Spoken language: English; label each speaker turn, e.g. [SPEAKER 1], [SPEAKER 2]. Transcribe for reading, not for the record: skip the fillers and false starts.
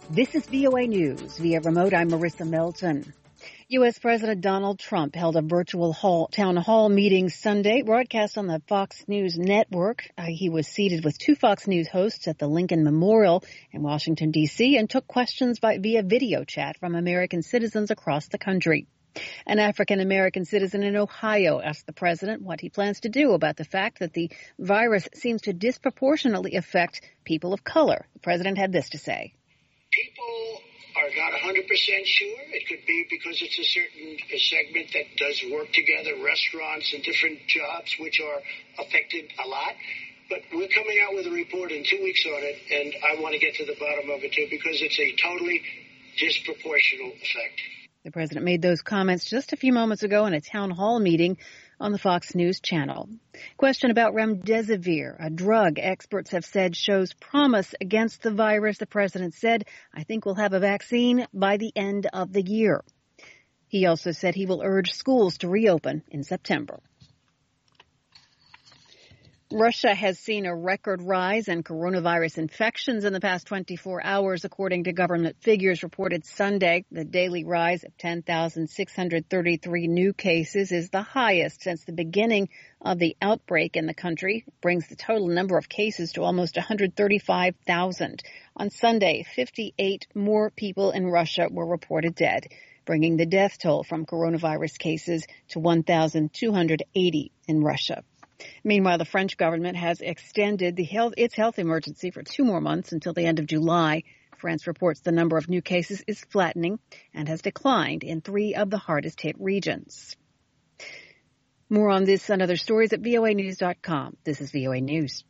[SPEAKER 1] This is VOA News. Via remote, I'm Marissa Melton. U.S. President Donald Trump held a virtual town hall meeting Sunday, broadcast on the Fox News network. He was seated with two Fox News hosts at the Lincoln Memorial in Washington, D.C., and took questions via video chat from American citizens across the country. An African-American citizen in Ohio asked the president what he plans to do about the fact that the virus seems to disproportionately affect people of color. The president had this to say.
[SPEAKER 2] People are not 100% sure. It could be because it's a certain segment that does work together, restaurants and different jobs, which are affected a lot. But we're coming out with a report in 2 weeks on it, and I want to get to the bottom of it, too, because it's a totally disproportional effect.
[SPEAKER 1] The president made those comments just a few moments ago in a town hall meeting on the Fox News channel. Question about remdesivir, a drug experts have said shows promise against the virus. The president said, I think we'll have a vaccine by the end of the year. He also said he will urge schools to reopen in September. Russia has seen a record rise in coronavirus infections in the past 24 hours, according to government figures reported Sunday. The daily rise of 10,633 new cases is the highest since the beginning of the outbreak in the country. It brings the total number of cases to almost 135,000. On Sunday, 58 more people in Russia were reported dead, bringing the death toll from coronavirus cases to 1,280 in Russia. Meanwhile, the French government has extended its health emergency for 2 more months until the end of July. France reports the number of new cases is flattening and has declined in 3 of the hardest hit regions. More on this and other stories at voanews.com. This is VOA News.